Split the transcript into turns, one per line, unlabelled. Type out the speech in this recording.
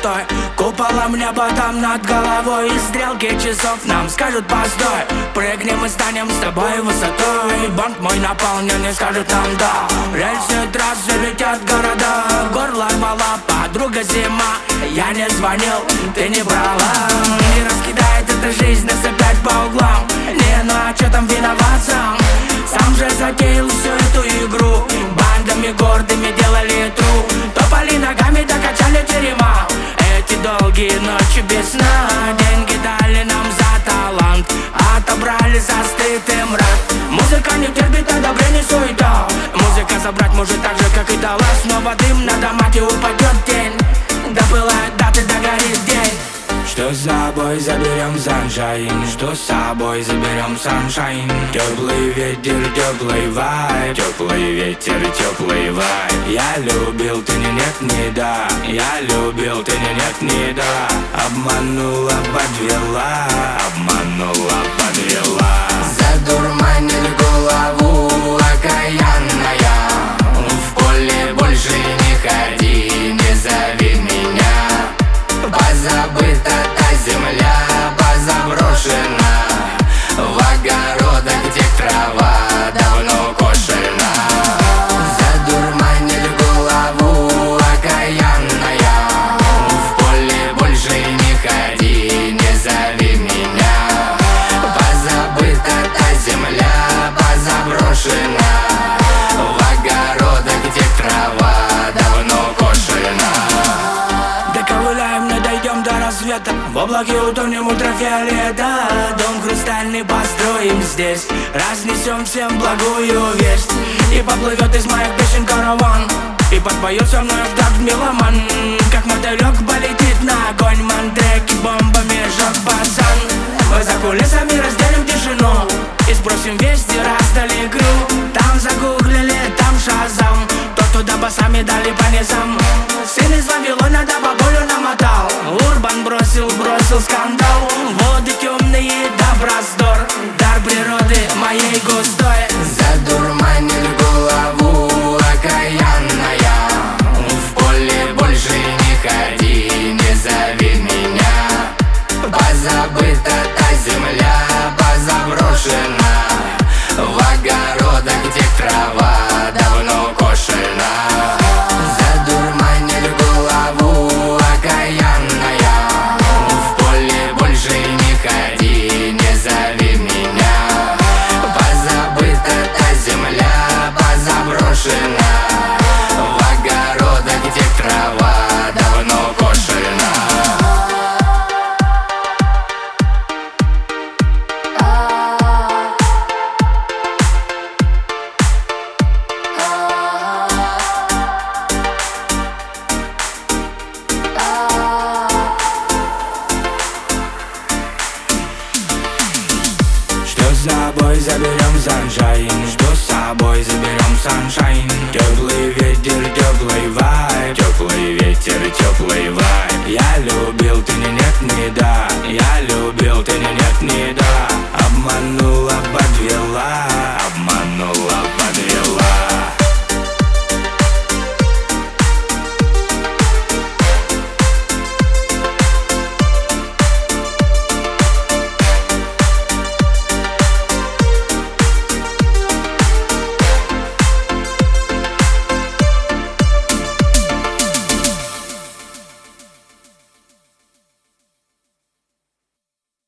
высотой, куполом неба там над головой. И стрелки часов нам скажут постой. Прыгнем и станем с тобой высотой. Банк мой наполнен и скажет нам да. Рельсы трассы летят города. Горло рвала подруга зима. Я не звонил, ты не брала. Не раскидает эта жизнь нас опять по углам. Не, ну а чё там виноват сам? Сам же затеял всю эту игру. Бандами гордыми делали тру. Топали ногами, докачали терема. Эти долгие ночи без сна. Деньги дали нам за талант, отобрали за стыд и мрак. Музыка не терпит одобрений, суета. Музыка забрать может так же, как и дала. Снова дым на домате, упадет тень. Допылает даты, догорит день. Что с собой заберем sunshine? Что с собой заберем sunshine? Теплый ветер, теплый вайб. Теплый ветер, теплый вайб. Я любил, ты не нет, не да. Я любил, ты не нет, не да. Обманула, подвела. Обманула, подвела.
Задурманит голову окаянная. В поле больше не ходи, не зови меня. Позабыта та земля, позаброшена. В огородах, где трава давно кошена. Задурманит голову окаянная. В поле больше не ходи, не зови меня. Позабыта та земля, позаброшена. В огородах, где трава давно кошена.
Доковыляем, не дойдем до рассвета. В облаке утонем ультрафиолета. Дом хрустальный построим здесь. Разнесем всем благую весть. И поплывет из моих песен караван. И подпоет со мной в такт меломан. Как мотылек полетит на огонь. Мандреки бомбами жжет пацан. Мы за кулисами разделим тишину и сбросим вести, раздали игру. Там загуглили, там шазам. Тот, туда басами дали по низам. Сын из Вавилона до бабулю намотал. Урбан бросил скандал. Воды темные, да раздор. Дар природы моей густой.
Задурманит голову окаянная. В поле больше не ходи, не зови меня. Позабыта та земля, позаброшена. В огородах, где трава давно кошена. Задурманит голову окаянная. В поле больше не ходи, не зови меня. Позабыта та земля, позаброшена. В огородах, где трава давно кошена.
Что с собой заберем sunshine? Что с собой заберем sunshine? Теплый ветер, теплый вайб. Теплый